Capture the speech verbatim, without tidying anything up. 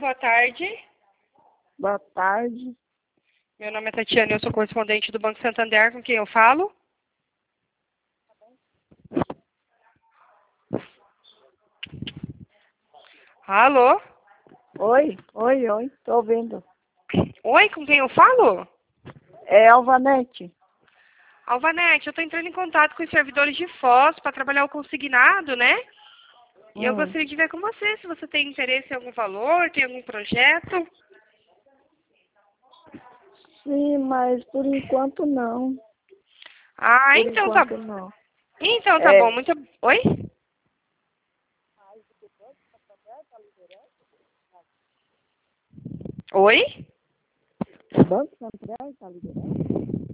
boa tarde. Boa tarde. Meu nome é Tatiana, eu sou correspondente do Banco Santander, com quem eu falo? Alô? Oi, oi, oi, tô ouvindo. Oi, com quem eu falo? É Alvanete. Alvanete, eu estou entrando em contato com os servidores de Foz para trabalhar o consignado, né? E eu Hum. gostaria de ver com você se você tem interesse em algum valor, tem algum projeto. Sim, mas por enquanto não. Ah, Por então tá. enquanto não. Então tá bom, É, muito. Oi? Oi? o Banco Santander tá liberando?